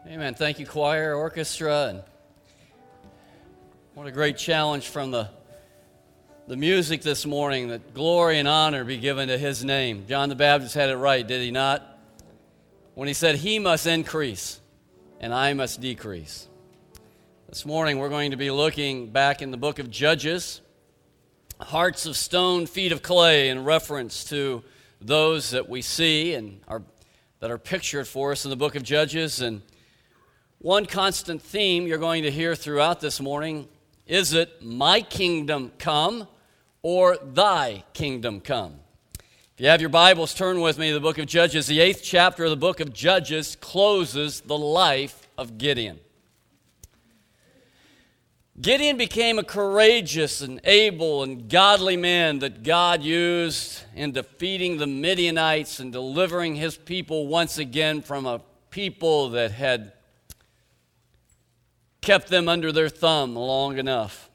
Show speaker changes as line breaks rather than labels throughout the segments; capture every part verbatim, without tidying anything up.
Amen. Thank you, choir, orchestra, and what a great challenge from the the music this morning, that glory and honor be given to His name. John the Baptist had it right, did he not? When he said, He must increase and I must decrease. This morning we're going to be looking back in the book of Judges, hearts of stone, feet of clay, in reference to those that we see and are that are pictured for us in the book of Judges. And one constant theme you're going to hear throughout this morning, is it my kingdom come or thy kingdom come? If you have your Bibles, turn with me to the book of Judges. The eighth chapter of the book of Judges closes the life of Gideon. Gideon became a courageous and able and godly man that God used in defeating the Midianites and delivering his people once again from a people that had kept them under their thumb long enough.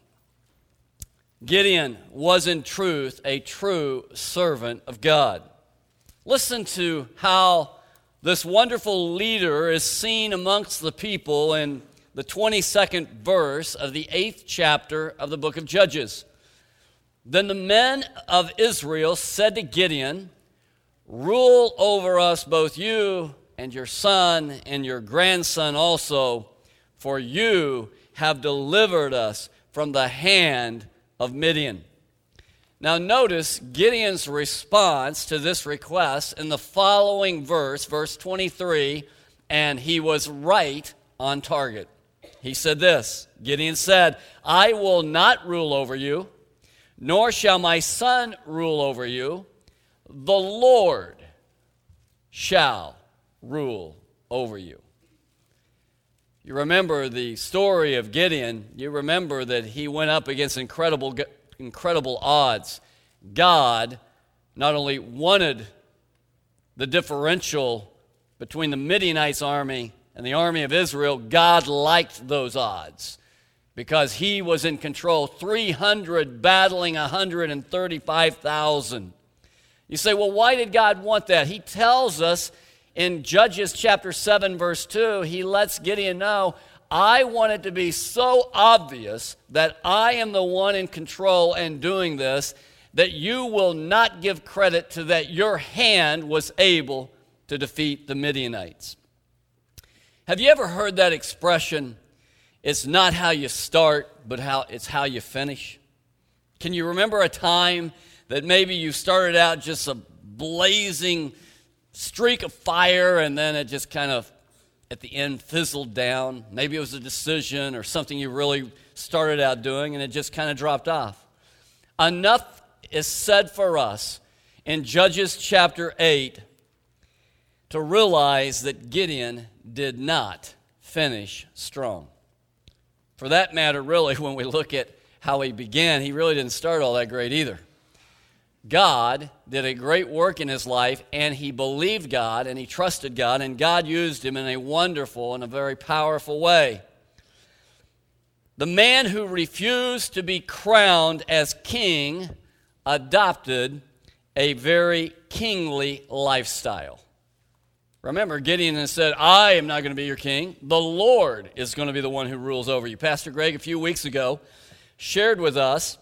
Gideon was in truth a true servant of God. Listen to how this wonderful leader is seen amongst the people in the twenty-second verse of the eighth chapter of the book of Judges. Then the men of Israel said to Gideon, Rule over us both you and your son and your grandson also, for you have delivered us from the hand of Midian. Now notice Gideon's response to this request in the following verse, verse twenty-three, and he was right on target. He said this, Gideon said, I will not rule over you, nor shall my son rule over you. The Lord shall rule over you. You remember the story of Gideon. You remember that he went up against incredible, incredible odds. God not only wanted the differential between the Midianites' army and the army of Israel, God liked those odds because he was in control. three hundred battling one hundred thirty-five thousand. You say, well, why did God want that? He tells us in Judges chapter seven, verse two, he lets Gideon know, I want it to be so obvious that I am the one in control and doing this, that you will not give credit to that your hand was able to defeat the Midianites. Have you ever heard that expression, it's not how you start, but how it's how you finish? Can you remember a time that maybe you started out just a blazing streak of fire, and then it just kind of, at the end, fizzled down? Maybe it was a decision or something you really started out doing, and it just kind of dropped off. Enough is said for us in Judges chapter eight to realize that Gideon did not finish strong. For that matter, really, when we look at how he began, he really didn't start all that great either. God did a great work in his life, and he believed God, and he trusted God, and God used him in a wonderful and a very powerful way. The man who refused to be crowned as king adopted a very kingly lifestyle. Remember, Gideon has said, I am not going to be your king. The Lord is going to be the one who rules over you. Pastor Greg, a few weeks ago, shared with us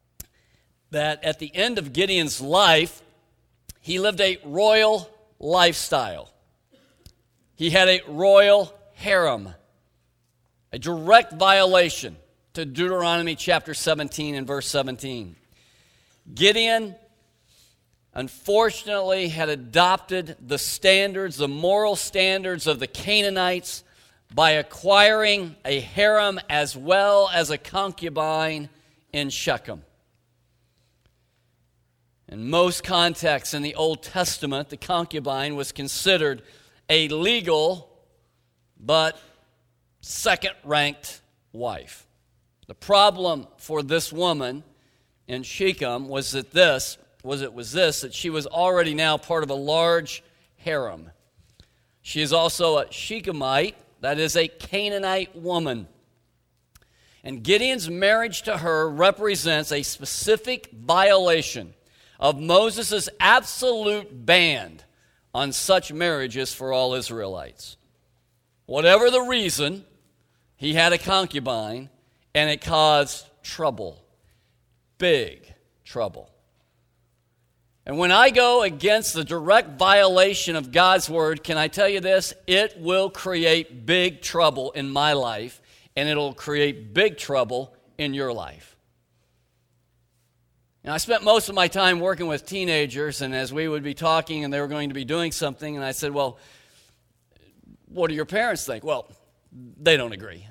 that at the end of Gideon's life, he lived a royal lifestyle. He had a royal harem, a direct violation to Deuteronomy chapter seventeen and verse seventeen. Gideon, unfortunately, had adopted the standards, the moral standards of the Canaanites by acquiring a harem as well as a concubine in Shechem. In most contexts in the Old Testament, the concubine was considered a legal but second-ranked wife. The problem for this woman in Shechem was that this was it was this that she was already now part of a large harem. She is also a Shechemite, that is a Canaanite woman. And Gideon's marriage to her represents a specific violation of Moses' absolute ban on such marriages for all Israelites. whatever the reason, he had a concubine, and it caused trouble, big trouble. And when I go against the direct violation of God's word, can I tell you this? It will create big trouble in my life, and it'll create big trouble in your life. And I spent most of my time working with teenagers, and as we would be talking and they were going to be doing something, and I said, well, what do your parents think? Well, they don't agree.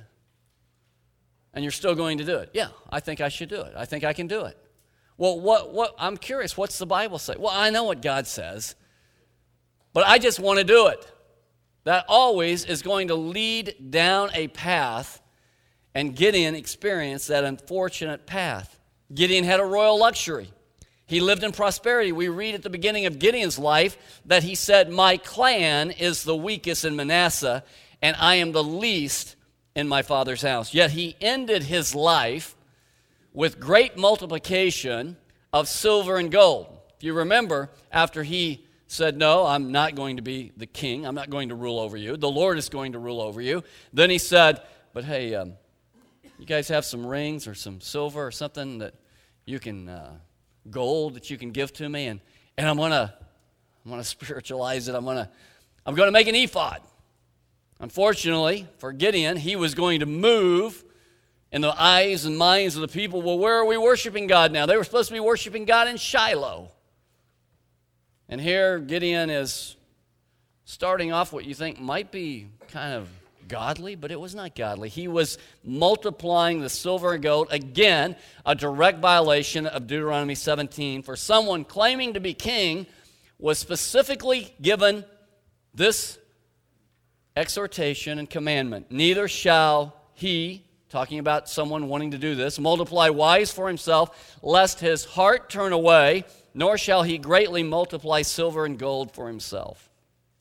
And you're still going to do it? Yeah, I think I should do it. I think I can do it. Well, what, what, I'm curious, what's the Bible say? Well, I know what God says, but I just want to do it. That always is going to lead down a path, and Gideon experienced that unfortunate path. Gideon had a royal luxury. He lived in prosperity. We read at the beginning of Gideon's life that he said, my clan is the weakest in Manasseh, and I am the least in my father's house. Yet he ended his life with great multiplication of silver and gold. If you remember, after he said, no, I'm not going to be the king. I'm not going to rule over you. The Lord is going to rule over you. Then he said, but hey, um, you guys have some rings or some silver or something that you can, uh, gold that you can give to me, and, and I'm going to I'm going to spiritualize it. I'm going to I'm going to make an ephod. Unfortunately, for Gideon, he was going to move in the eyes and minds of the people. Well, where are we worshiping God now? They were supposed to be worshiping God in Shiloh. And here Gideon is starting off what you think might be kind of godly, but it was not godly. He was multiplying the silver and gold. Again, a direct violation of Deuteronomy seventeen. For someone claiming to be king was specifically given this exhortation and commandment. Neither shall he, talking about someone wanting to do this, multiply wise for himself, lest his heart turn away, nor shall he greatly multiply silver and gold for himself.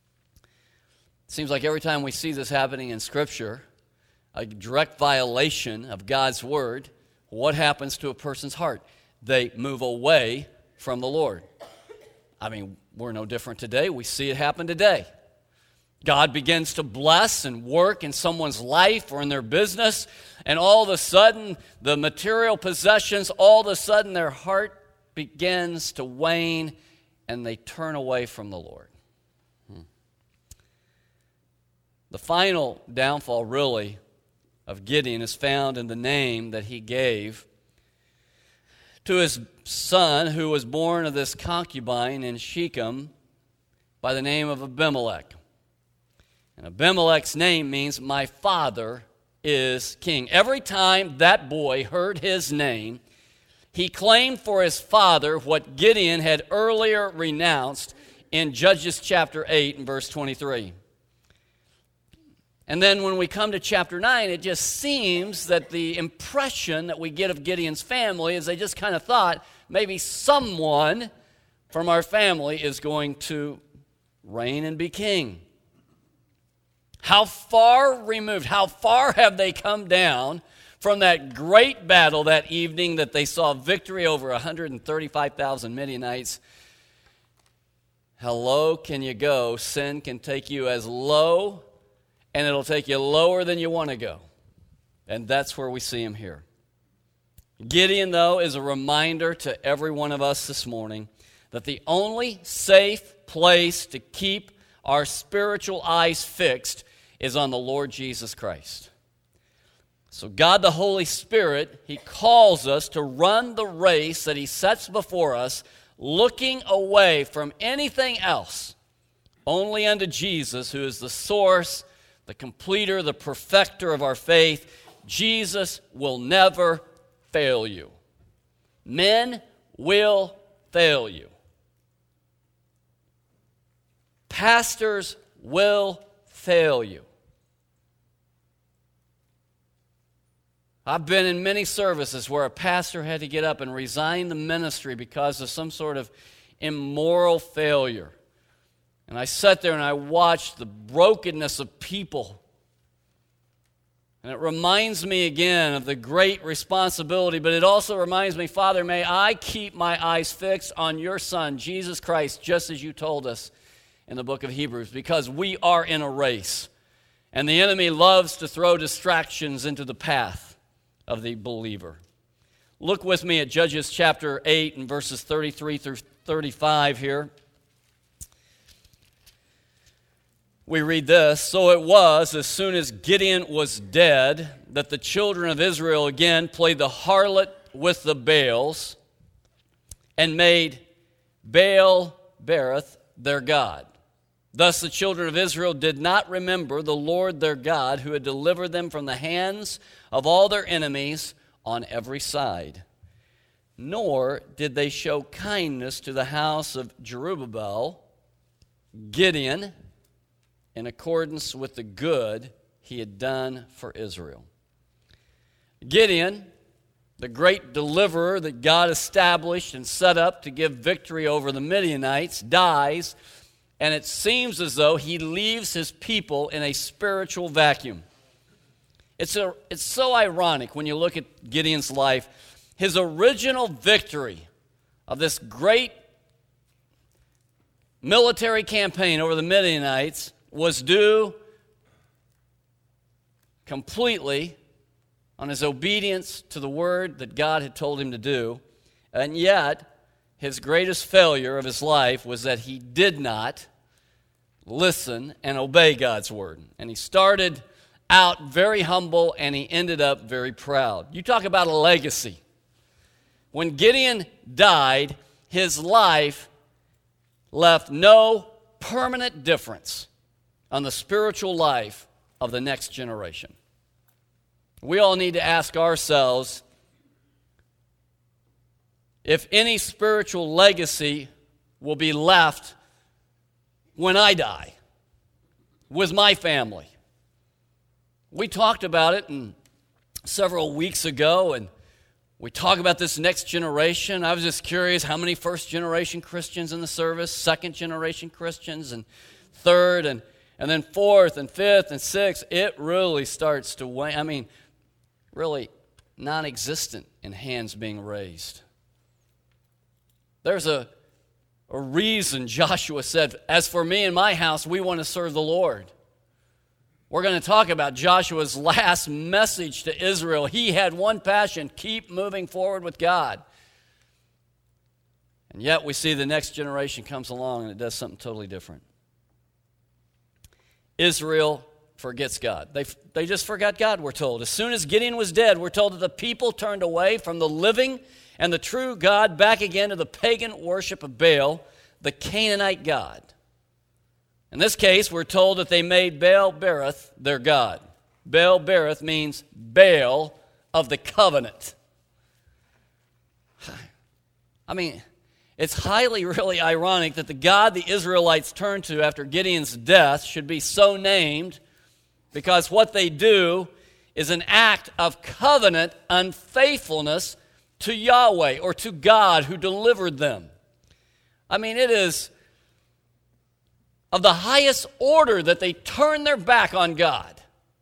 It seems like every time we see this happening in Scripture, a direct violation of God's word, what happens to a person's heart? They move away from the Lord. I mean, we're no different today. We see it happen today. God begins to bless and work in someone's life or in their business, and all of a sudden, the material possessions, all of a sudden their heart begins to wane, and they turn away from the Lord. Hmm. The final downfall, really, of Gideon is found in the name that he gave to his son, who was born of this concubine in Shechem by the name of Abimelech. And Abimelech's name means, my father is king. Every time that boy heard his name, he claimed for his father what Gideon had earlier renounced in Judges chapter eight and verse twenty-three. And then when we come to chapter nine, it just seems that the impression that we get of Gideon's family is they just kind of thought maybe someone from our family is going to reign and be king. How far removed, how far have they come down from that great battle that evening that they saw victory over one hundred thirty-five thousand Midianites? How low can you go? Sin can take you as low, and it'll take you lower than you want to go. And that's where we see him here. Gideon, though, is a reminder to every one of us this morning that the only safe place to keep our spiritual eyes fixed is on the Lord Jesus Christ. So God the Holy Spirit, he calls us to run the race that he sets before us, looking away from anything else, only unto Jesus, who is the source, the completer, the perfecter of our faith. Jesus will never fail you. Men will fail you. Pastors will fail you. I've been in many services where a pastor had to get up and resign the ministry because of some sort of immoral failure. And I sat there and I watched the brokenness of people. And it reminds me again of the great responsibility, but it also reminds me, Father, may I keep my eyes fixed on your Son, Jesus Christ, just as you told us in the book of Hebrews, because we are in a race. And the enemy loves to throw distractions into the path of the believer. Look with me at Judges chapter eight and verses thirty-three through thirty-five here. We read this, "So it was, as soon as Gideon was dead, that the children of Israel again played the harlot with the Baals and made Baal-berith their god. Thus the children of Israel did not remember the Lord their God, who had delivered them from the hands of all their enemies on every side. Nor did they show kindness to the house of Jerubbaal, Gideon, in accordance with the good he had done for Israel." Gideon, the great deliverer that God established and set up to give victory over the Midianites, dies, and it seems as though he leaves his people in a spiritual vacuum. It's, a, it's so ironic when you look at Gideon's life. His original victory of this great military campaign over the Midianites was due completely on his obedience to the word that God had told him to do. And yet, his greatest failure of his life was that he did not listen and obey God's word. And he started out very humble, and he ended up very proud. You talk about a legacy. When Gideon died, his life left no permanent difference on the spiritual life of the next generation. We all need to ask ourselves if any spiritual legacy will be left when I die with my family. We talked about it in several weeks ago, and we talk about this next generation. I was just curious how many first-generation Christians in the service, second-generation Christians, and third, and, and then fourth, and fifth, and sixth. It really starts to wane. I mean, really non-existent in hands being raised. There's a, a reason Joshua said, "As for me and my house, we want to serve the Lord." We're going to talk about Joshua's last message to Israel. He had one passion: keep moving forward with God. And yet we see the next generation comes along and it does something totally different. Israel forgets God. They, they just forgot God, we're told. As soon as Gideon was dead, we're told that the people turned away from the living and the true God back again to the pagan worship of Baal, the Canaanite god. In this case, we're told that they made Baal-berith their god. Baal-berith means Baal of the covenant. I mean, it's highly, really ironic that the God the Israelites turned to after Gideon's death should be so named, because what they do is an act of covenant unfaithfulness to Yahweh, or to God who delivered them. I mean, it is of the highest order that they turn their back on God.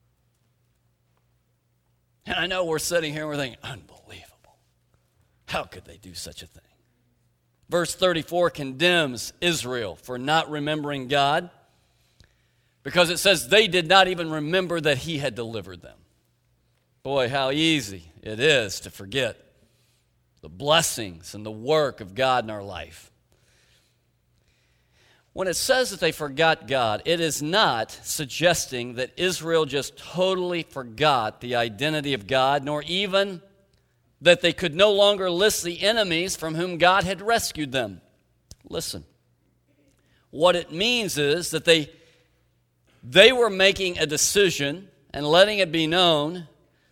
And I know we're sitting here and we're thinking, unbelievable. How could they do such a thing? Verse thirty-four condemns Israel for not remembering God, because it says they did not even remember that he had delivered them. Boy, how easy it is to forget the blessings and the work of God in our life. When it says that they forgot God, it is not suggesting that Israel just totally forgot the identity of God, nor even that they could no longer list the enemies from whom God had rescued them. Listen, what it means is that they, they were making a decision and letting it be known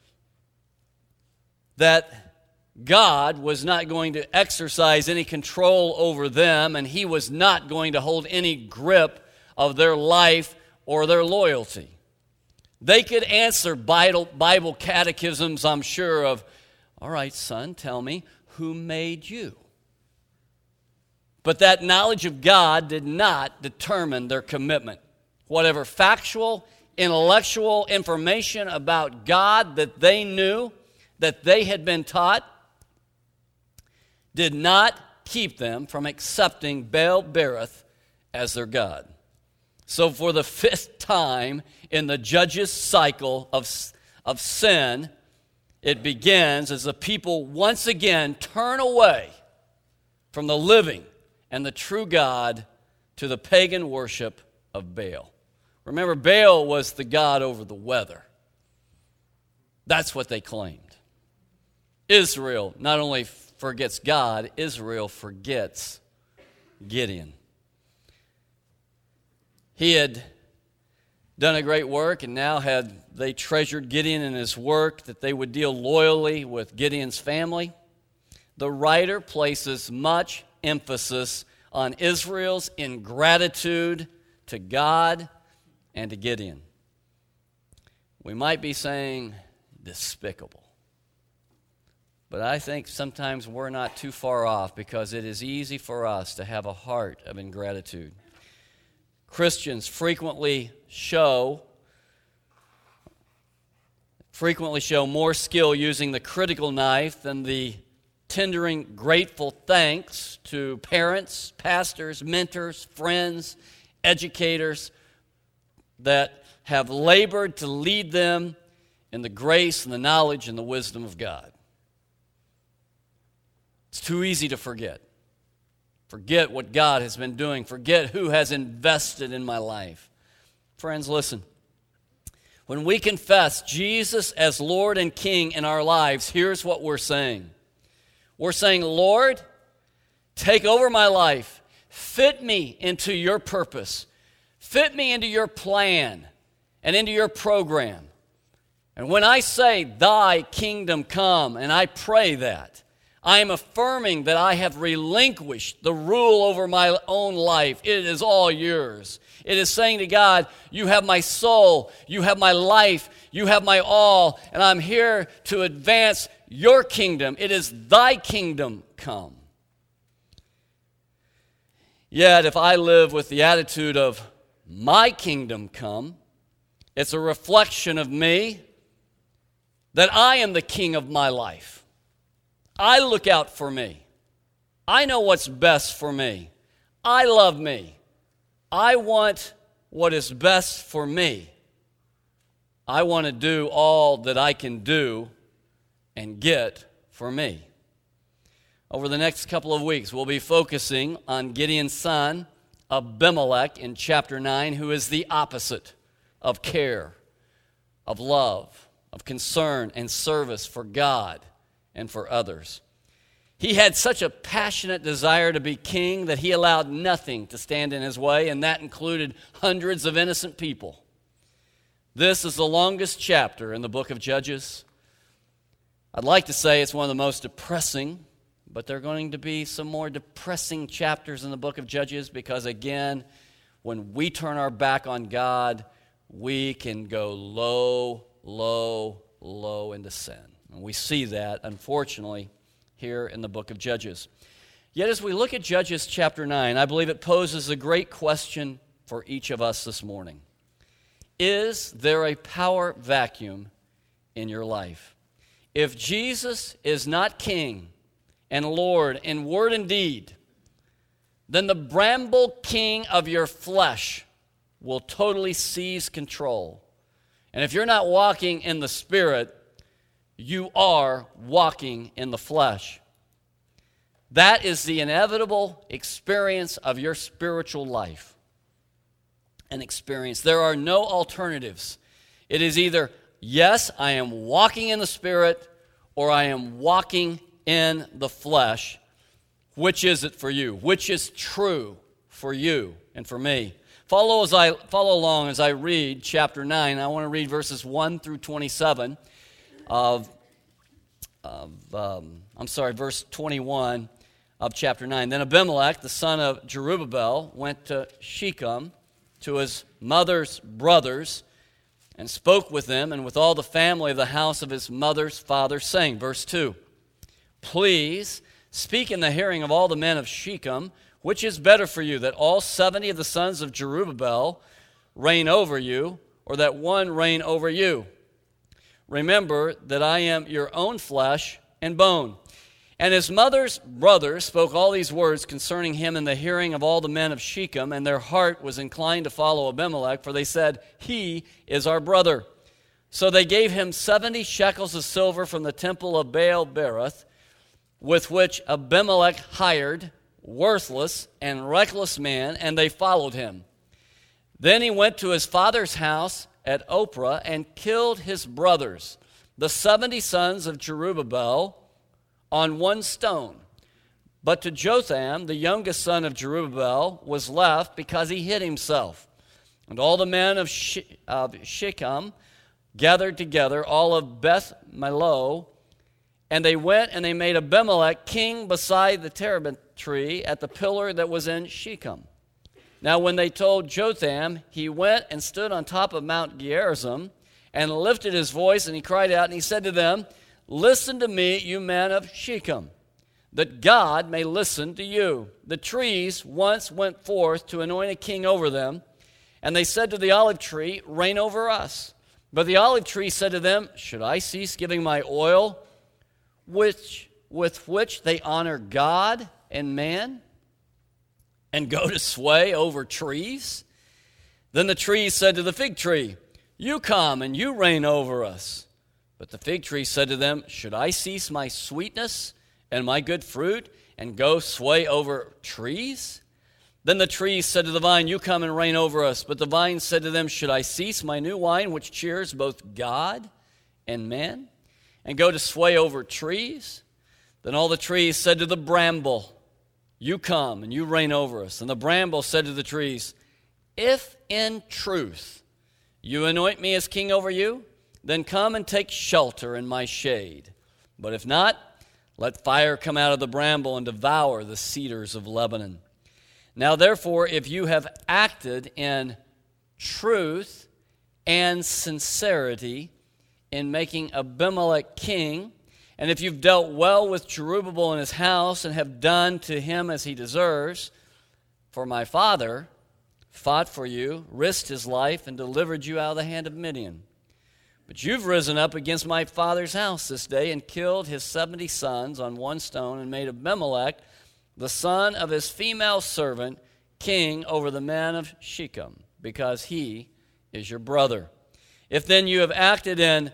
that God was not going to exercise any control over them, and he was not going to hold any grip of their life or their loyalty. They could answer Bible, Bible catechisms, I'm sure, of, all right, son, tell me, who made you? But that knowledge of God did not determine their commitment. Whatever factual, intellectual information about God that they knew, that they had been taught, did not keep them from accepting Baal-berith as their God. So for the fifth time in the judges' cycle of, of sin, it begins as the people once again turn away from the living and the true God to the pagan worship of Baal. Remember, Baal was the god over the weather. That's what they claimed. Israel not only forgets God, Israel forgets Gideon. He had done a great work, and now had they treasured Gideon and his work, that they would deal loyally with Gideon's family. The writer places much emphasis on Israel's ingratitude to God and to Gideon. We might be saying despicable, but I think sometimes we're not too far off, because it is easy for us to have a heart of ingratitude. Christians frequently show frequently show more skill using the critical knife than the tendering grateful thanks to parents, pastors, mentors, friends, educators that have labored to lead them in the grace and the knowledge and the wisdom of God. It's too easy to forget. Forget what God has been doing. Forget who has invested in my life. Friends, listen. When we confess Jesus as Lord and King in our lives, here's what we're saying. We're saying, Lord, take over my life. Fit me into your purpose. Fit me into your plan and into your program. And when I say, thy kingdom come, and I pray that, I am affirming that I have relinquished the rule over my own life. It is all yours. It is saying to God, you have my soul, you have my life, you have my all, and I'm here to advance your kingdom. It is thy kingdom come. Yet if I live with the attitude of my kingdom come, it's a reflection of me that I am the king of my life. I look out for me. I know what's best for me. I love me. I want what is best for me. I want to do all that I can do and get for me. Over the next couple of weeks, we'll be focusing on Gideon's son, Abimelech, in chapter nine, who is the opposite of care, of love, of concern and service for God and for others. He had such a passionate desire to be king that he allowed nothing to stand in his way, and that included hundreds of innocent people. This is the longest chapter in the book of Judges. I'd like to say it's one of the most depressing, but there are going to be some more depressing chapters in the book of Judges, because again, when we turn our back on God, we can go low, low, low into sin. And we see that, unfortunately, here in the book of Judges. Yet as we look at Judges chapter nine, I believe it poses a great question for each of us this morning. Is there a power vacuum in your life? If Jesus is not King and Lord in word and deed, then the bramble king of your flesh will totally seize control. And if you're not walking in the Spirit, you are walking in the flesh. That is the inevitable experience of your spiritual life. An experience. There are no alternatives. It is either, yes, I am walking in the Spirit, or I am walking in the flesh. Which is it for you? Which is true for you and for me? Follow as I follow along as I read chapter nine. I want to read verses one through twenty-seven of, of um, I'm sorry, verse twenty-one of chapter nine. Then Abimelech, the son of Jerubbaal, went to Shechem to his mother's brothers and spoke with them and with all the family of the house of his mother's father, saying, verse two, please speak in the hearing of all the men of Shechem, which is better for you, that all seventy of the sons of Jerubbaal reign over you, or that one reign over you? Remember that I am your own flesh and bone. And his mother's brothers spoke all these words concerning him in the hearing of all the men of Shechem, and their heart was inclined to follow Abimelech, for they said, he is our brother. So they gave him seventy shekels of silver from the temple of Baal-berith, with which Abimelech hired worthless and reckless men, and they followed him. Then he went to his father's house at Ophrah and killed his brothers, the seventy sons of Jerubbaal, on one stone. But to Jotham, the youngest son of Jerubbaal, was left because he hid himself. And all the men of, she- of Shechem gathered together, all of Beth Millo, and they went and they made Abimelech king beside the terebinth tree at the pillar that was in Shechem. Now when they told Jotham, he went and stood on top of Mount Gerizim and lifted his voice, and he cried out, and he said to them, listen to me, you men of Shechem, that God may listen to you. The trees once went forth to anoint a king over them, and they said to the olive tree, reign over us. But the olive tree said to them, should I cease giving my oil, which with which they honor God and man, and go to sway over trees? Then the trees said to the fig tree, you come and you reign over us. But the fig tree said to them, should I cease my sweetness and my good fruit and go sway over trees? Then the trees said to the vine, you come and reign over us. But the vine said to them, should I cease my new wine, which cheers both God and men, and go to sway over trees? Then all the trees said to the bramble, you come and you reign over us. And the bramble said to the trees, if in truth you anoint me as king over you, then come and take shelter in my shade. But if not, let fire come out of the bramble and devour the cedars of Lebanon. Now therefore, if you have acted in truth and sincerity in making Abimelech king, and if you've dealt well with Jerubbaal and his house and have done to him as he deserves, for my father fought for you, risked his life, and delivered you out of the hand of Midian. But you've risen up against my father's house this day and killed his seventy sons on one stone and made Abimelech, the son of his female servant, king over the men of Shechem, because he is your brother. If then you have acted in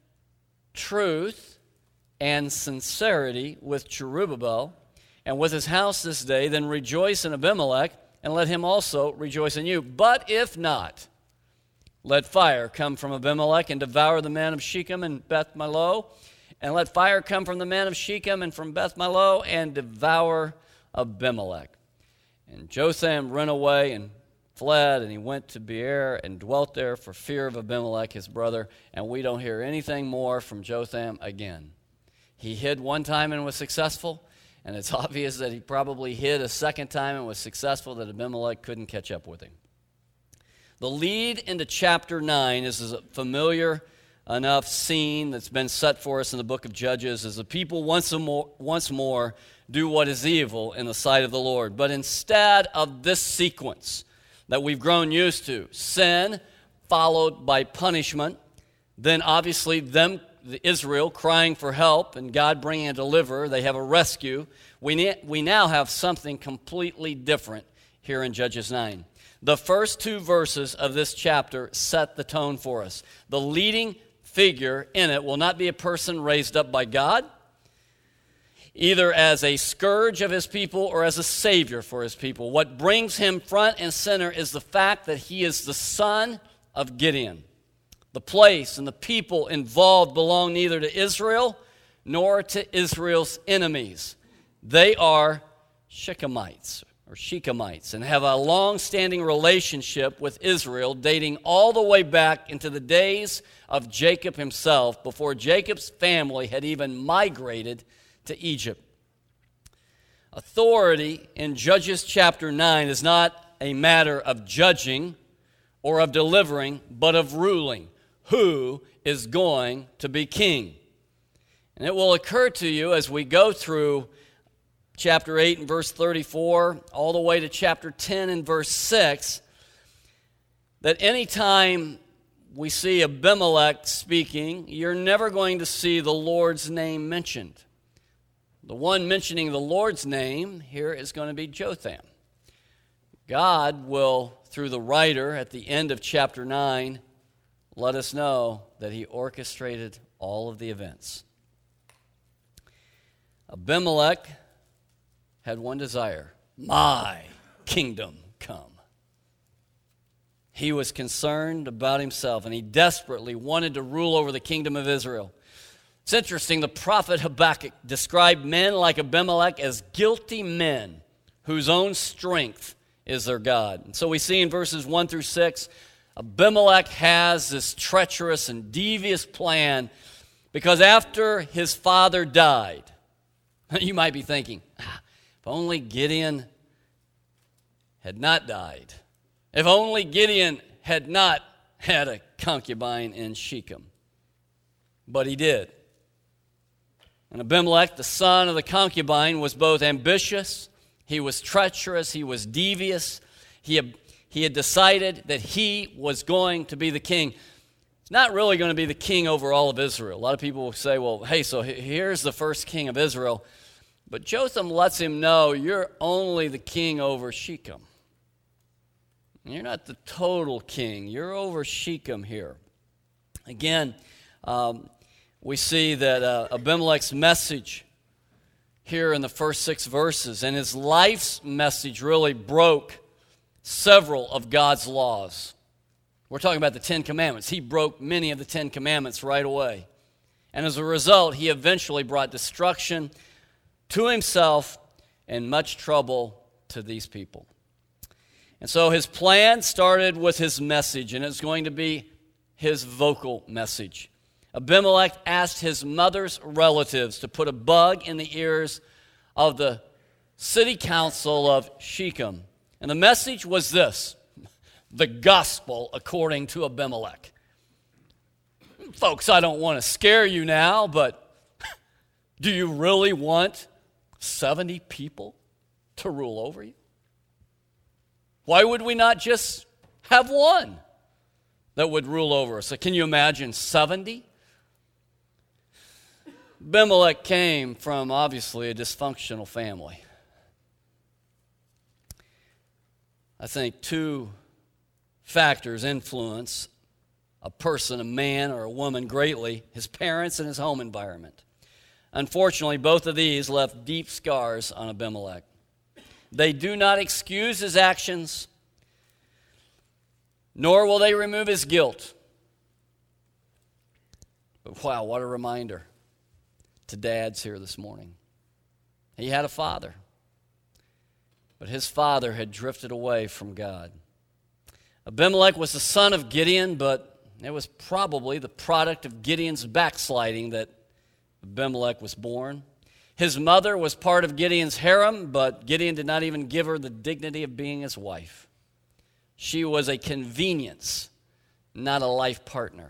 truth and sincerity with Jerubbaal and with his house this day, then rejoice in Abimelech, and let him also rejoice in you. But if not, let fire come from Abimelech and devour the men of Shechem and Beth Millo, and let fire come from the men of Shechem and from Beth Millo and devour Abimelech. And Jotham ran away and fled, and he went to Beer and dwelt there for fear of Abimelech, his brother, and we don't hear anything more from Jotham again. He hid one time and was successful, and it's obvious that he probably hid a second time and was successful, that Abimelech couldn't catch up with him. The lead into chapter nine is a familiar enough scene that's been set for us in the book of Judges, as the people once more, once more do what is evil in the sight of the Lord. But instead of this sequence that we've grown used to, sin followed by punishment, then obviously them, Israel, crying for help and God bringing a deliverer, they have a rescue. We, ne- we now have something completely different here in Judges nine. The first two verses of this chapter set the tone for us. The leading figure in it will not be a person raised up by God, either as a scourge of his people or as a savior for his people. What brings him front and center is the fact that he is the son of Gideon. The place and the people involved belong neither to Israel nor to Israel's enemies. They are Shechemites, or Shechemites, and have a long-standing relationship with Israel dating all the way back into the days of Jacob himself, before Jacob's family had even migrated to Egypt. Authority in Judges chapter nine is not a matter of judging or of delivering, but of ruling. Who is going to be king? And it will occur to you as we go through chapter eight and verse thirty-four, all the way to chapter ten and verse six, that anytime we see Abimelech speaking, you're never going to see the Lord's name mentioned. The one mentioning the Lord's name here is going to be Jotham. God will, through the writer at the end of chapter nine, let us know that he orchestrated all of the events. Abimelech had one desire: my kingdom come. He was concerned about himself, and he desperately wanted to rule over the kingdom of Israel. It's interesting, the prophet Habakkuk described men like Abimelech as guilty men whose own strength is their God. And so we see in verses one through six, Abimelech has this treacherous and devious plan because after his father died, you might be thinking, ah, if only Gideon had not died. If only Gideon had not had a concubine in Shechem. But he did. And Abimelech, the son of the concubine, was both ambitious, he was treacherous, he was devious. He had, he had decided that he was going to be the king. He's not really going to be the king over all of Israel. A lot of people will say, well, hey, so here's the first king of Israel. But Jotham lets him know, you're only the king over Shechem. You're not the total king. You're over Shechem here. Again, um, we see that uh, Abimelech's message here in the first six verses, and his life's message really broke several of God's laws. We're talking about the Ten Commandments. He broke many of the Ten Commandments right away. And as a result, he eventually brought destruction to himself and much trouble to these people. And so his plan started with his message, and it's going to be his vocal message. Abimelech asked his mother's relatives to put a bug in the ears of the city council of Shechem. And the message was this: the gospel according to Abimelech. Folks, I don't want to scare you now, but do you really want seventy people to rule over you? Why would we not just have one that would rule over us? So can you imagine seventy? Abimelech came from, obviously, a dysfunctional family. I think two factors influence a person, a man or a woman, greatly: his parents and his home environment. Unfortunately, both of these left deep scars on Abimelech. They do not excuse his actions, nor will they remove his guilt. But wow, what a reminder to dads here this morning. He had a father, but his father had drifted away from God. Abimelech was the son of Gideon, but it was probably the product of Gideon's backsliding that Abimelech was born. His mother was part of Gideon's harem, but Gideon did not even give her the dignity of being his wife. She was a convenience, not a life partner.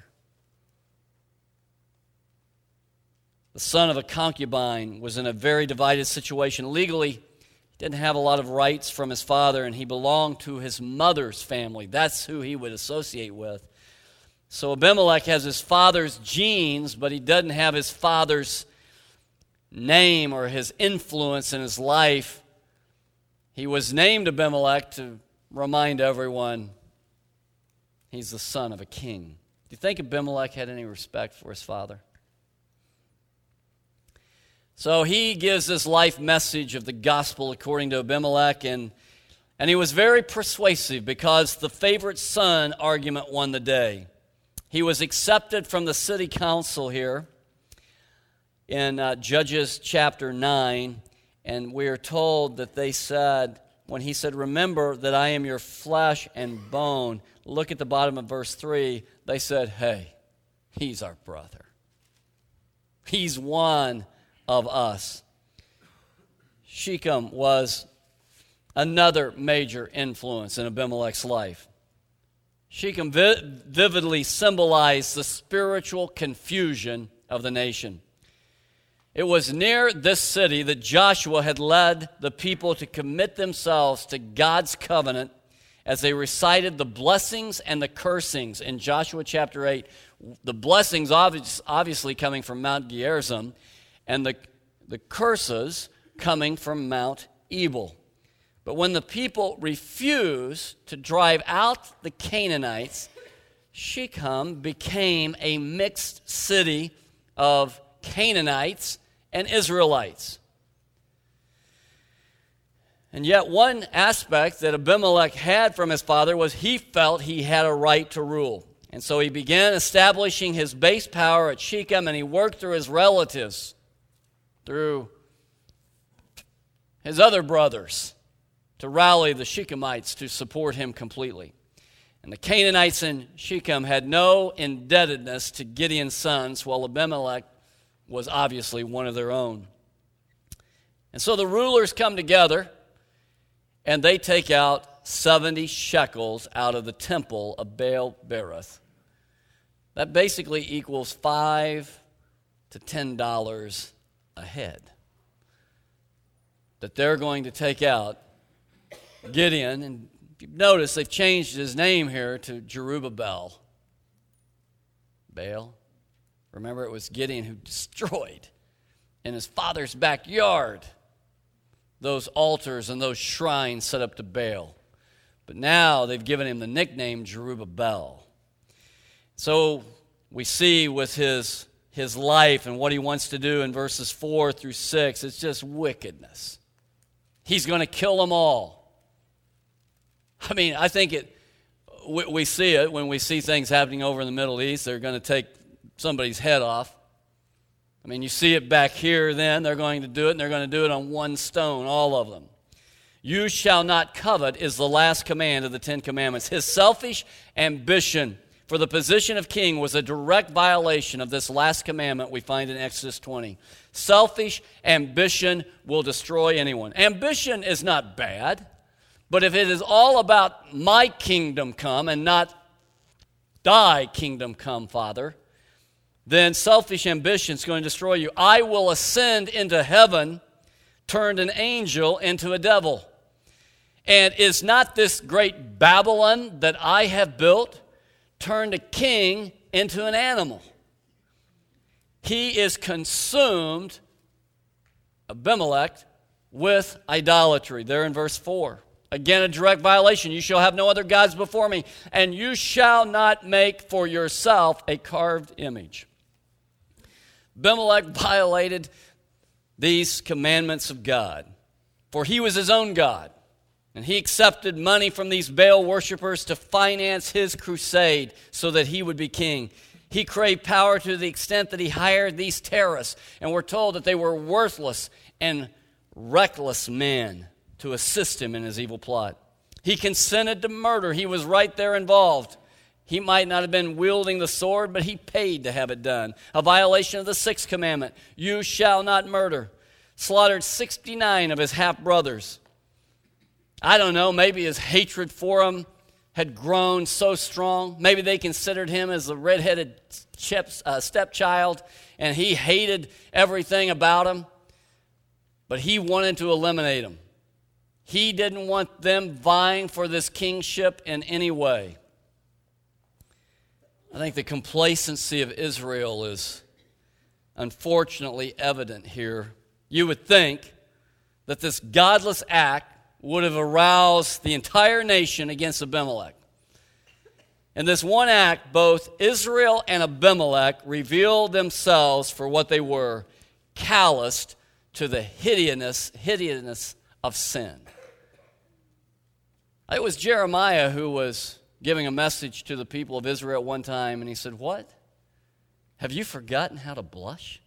The son of a concubine was in a very divided situation. Legally, he didn't have a lot of rights from his father, and he belonged to his mother's family. That's who he would associate with. So Abimelech has his father's genes, but he doesn't have his father's name or his influence in his life. He was named Abimelech to remind everyone he's the son of a king. Do you think Abimelech had any respect for his father? So he gives this life message of the gospel according to Abimelech, and, and he was very persuasive because the favorite son argument won the day. He was accepted from the city council here in uh, Judges chapter nine, and we are told that they said, when he said, remember that I am your flesh and bone, look at the bottom of verse three, they said, hey, he's our brother. He's one of us. Shechem was another major influence in Abimelech's life. Shechem vividly symbolized the spiritual confusion of the nation. It was near this city that Joshua had led the people to commit themselves to God's covenant as they recited the blessings and the cursings in Joshua chapter eight. The blessings obviously coming from Mount Gerizim, and the, the curses coming from Mount Ebal. But when the people refused to drive out the Canaanites, Shechem became a mixed city of Canaanites and Israelites. And yet one aspect that Abimelech had from his father was he felt he had a right to rule. And so he began establishing his base power at Shechem, and he worked through his relatives, through his other brothers, to rally the Shechemites to support him completely. And the Canaanites in Shechem had no indebtedness to Gideon's sons, while Abimelech was obviously one of their own. And so the rulers come together, and they take out seventy shekels out of the temple of Baal-berith. That basically equals five to ten dollars a head that they're going to take out. Gideon, and if you've noticed, they've changed his name here to Jerubbaal. Baal. Remember, it was Gideon who destroyed in his father's backyard those altars and those shrines set up to Baal. But now they've given him the nickname Jerubbaal. So we see with his, his life and what he wants to do in verses four through six, it's just wickedness. He's going to kill them all. I mean, I think it. We, we see it when we see things happening over in the Middle East. They're going to take somebody's head off. I mean, you see it back here then. They're going to do it, and they're going to do it on one stone, all of them. You shall not covet is the last command of the Ten Commandments. His selfish ambition for the position of king was a direct violation of this last commandment we find in Exodus twenty. Selfish ambition will destroy anyone. Ambition is not bad, but if it is all about my kingdom come and not thy kingdom come, Father, then selfish ambition is going to destroy you. I will ascend into heaven, turned an angel into a devil. And is not this great Babylon that I have built turned a king into an animal? He is consumed, Abimelech, with idolatry. There in verse four. Again, a direct violation. You shall have no other gods before me, and you shall not make for yourself a carved image. Abimelech violated these commandments of God, for he was his own God, and he accepted money from these Baal worshipers to finance his crusade so that he would be king. He craved power to the extent that he hired these terrorists, and we're told that they were worthless and reckless men to assist him in his evil plot. He consented to murder. He was right there involved. He might not have been wielding the sword, but he paid to have it done. A violation of the sixth commandment, you shall not murder. Slaughtered sixty-nine of his half-brothers. I don't know, maybe his hatred for him had grown so strong. Maybe they considered him as the redheaded stepchild, and he hated everything about him. But he wanted to eliminate him. He didn't want them vying for this kingship in any way. I think the complacency of Israel is unfortunately evident here. You would think that this godless act would have aroused the entire nation against Abimelech. In this one act, both Israel and Abimelech revealed themselves for what they were, calloused to the hideousness, hideousness of sin. It was Jeremiah who was giving a message to the people of Israel at one time, and he said, "What? Have you forgotten how to blush?"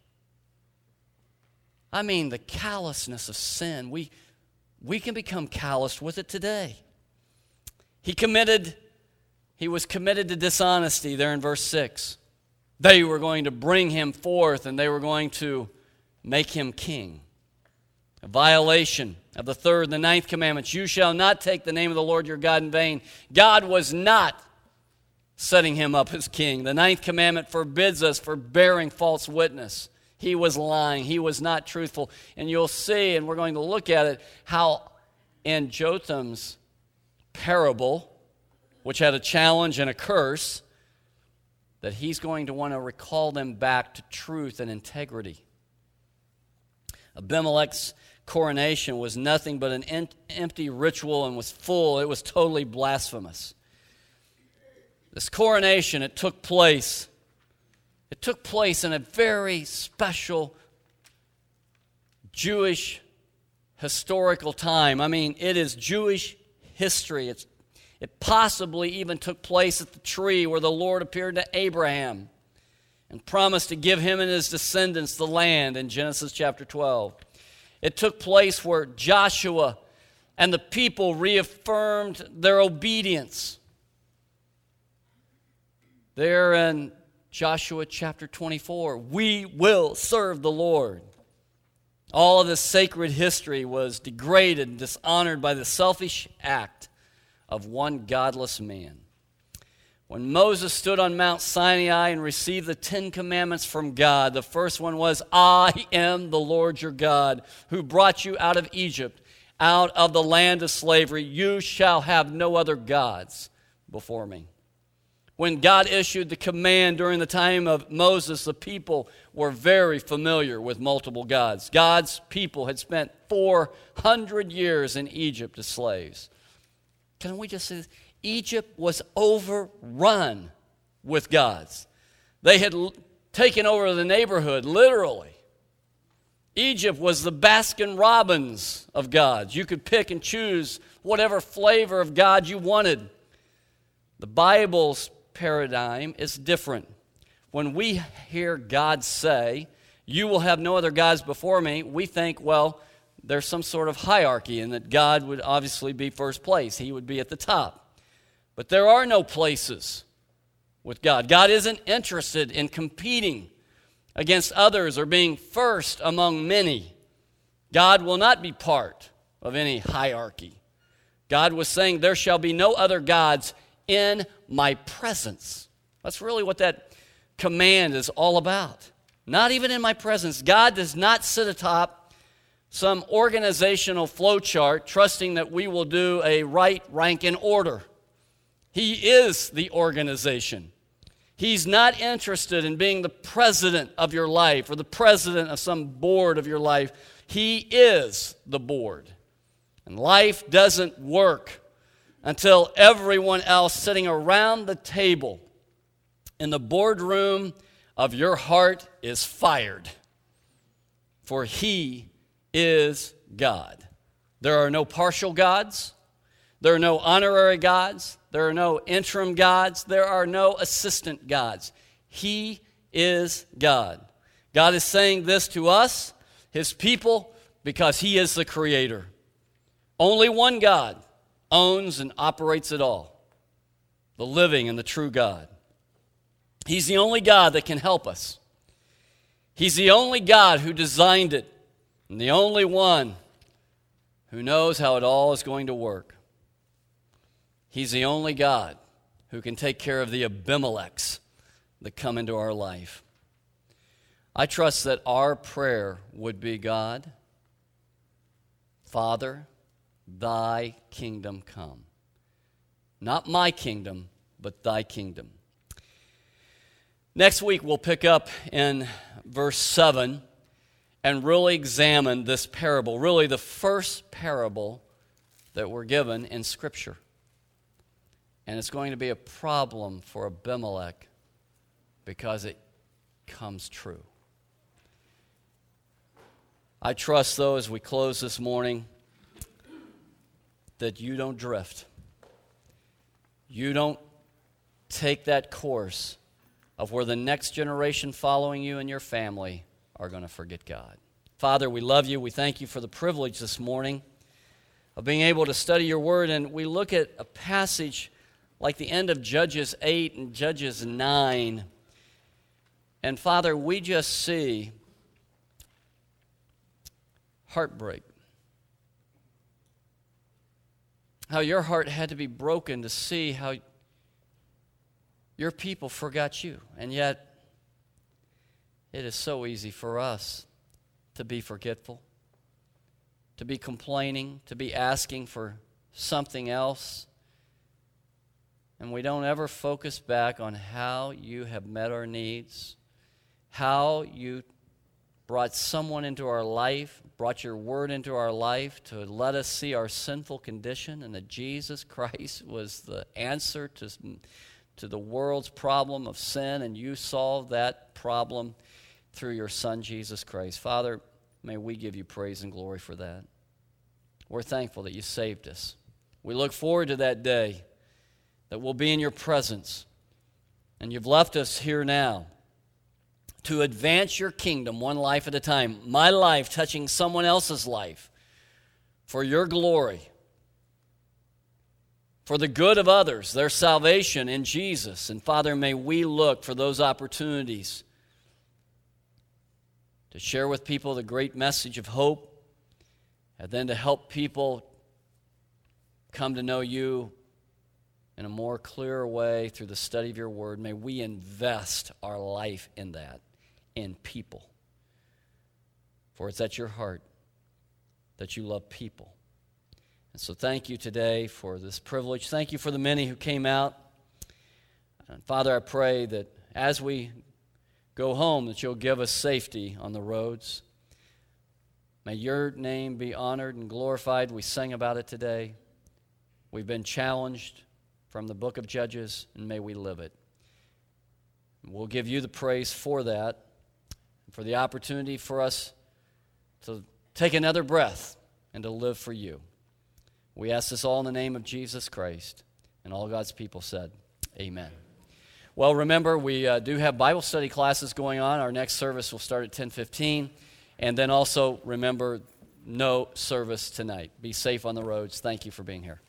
I mean, the callousness of sin. We, we can become calloused with it today. He committed, he was committed to dishonesty there in verse six. They were going to bring him forth, and they were going to make him king. A violation of the third and the ninth commandments. You shall not take the name of the Lord your God in vain. God was not setting him up as king. The ninth commandment forbids us for bearing false witness. He was lying. He was not truthful. And you'll see, and we're going to look at it, how in Jotham's parable, which had a challenge and a curse, that he's going to want to recall them back to truth and integrity. Abimelech's coronation was nothing but an en- empty ritual and was full. It was totally blasphemous. This coronation, it took place. It took place in a very special Jewish historical time. I mean, it is Jewish history. It's, it possibly even took place at the tree where the Lord appeared to Abraham and promised to give him and his descendants the land in Genesis chapter twelve. It took place where Joshua and the people reaffirmed their obedience. There in Joshua chapter twenty-four, we will serve the Lord. All of this sacred history was degraded and dishonored by the selfish act of one godless man. When Moses stood on Mount Sinai and received the Ten Commandments from God, the first one was, I am the Lord your God, who brought you out of Egypt, out of the land of slavery. You shall have no other gods before me. When God issued the command during the time of Moses, the people were very familiar with multiple gods. God's people had spent four hundred years in Egypt as slaves. Can we just say this? Egypt was overrun with gods. They had l- taken over the neighborhood, literally. Egypt was the Baskin-Robbins of gods. You could pick and choose whatever flavor of God you wanted. The Bible's paradigm is different. When we hear God say, you will have no other gods before me, we think, well, there's some sort of hierarchy and that God would obviously be first place. He would be at the top. But there are no places with God. God isn't interested in competing against others or being first among many. God will not be part of any hierarchy. God was saying, there shall be no other gods in my presence. That's really what that command is all about. Not even in my presence. God does not sit atop some organizational flowchart trusting that we will do a right rank and order. He is the organization. He's not interested in being the president of your life or the president of some board of your life. He is the board. And life doesn't work until everyone else sitting around the table in the boardroom of your heart is fired. For He is God. There are no partial gods. There are no honorary gods. There are no interim gods. There are no assistant gods. He is God. God is saying this to us, His people, because He is the Creator. Only one God owns and operates it all, the living and the true God. He's the only God that can help us. He's the only God who designed it, and the only one who knows how it all is going to work. He's the only God who can take care of the Abimelechs that come into our life. I trust that our prayer would be, God, Father, Thy kingdom come. Not my kingdom, but Thy kingdom. Next week we'll pick up in verse seven and really examine this parable, really the first parable that we're given in Scripture. And it's going to be a problem for Abimelech because it comes true. I trust, though, as we close this morning, that you don't drift. You don't take that course of where the next generation following you and your family are going to forget God. Father, we love you. We thank you for the privilege this morning of being able to study your word. And we look at a passage like the end of Judges eight and Judges nine. And Father, we just see heartbreak. How your heart had to be broken to see how your people forgot you. And yet, it is so easy for us to be forgetful, to be complaining, to be asking for something else. And we don't ever focus back on how you have met our needs, how you brought someone into our life brought your word into our life to let us see our sinful condition and that Jesus Christ was the answer to, to the world's problem of sin, and you solved that problem through your Son, Jesus Christ. Father, may we give you praise and glory for that. We're thankful that you saved us. We look forward to that day that we'll be in your presence, and you've left us here now to advance your kingdom one life at a time. My life touching someone else's life for your glory, for the good of others, their salvation in Jesus. And Father, may we look for those opportunities to share with people the great message of hope, and then to help people come to know you in a more clear way through the study of your word. May we invest our life in that, in people. For it's at your heart that you love people. And so thank you today for this privilege. Thank you for the many who came out. And Father, I pray that as we go home, that you'll give us safety on the roads. May your name be honored and glorified. We sang about it today. We've been challenged from the book of Judges, and may we live it. We'll give you the praise for that, for the opportunity for us to take another breath and to live for you. We ask this all in the name of Jesus Christ, and all God's people said, amen. Well, remember, we uh, do have Bible study classes going on. Our next service will start at ten fifteen, and then also remember, no service tonight. Be safe on the roads. Thank you for being here.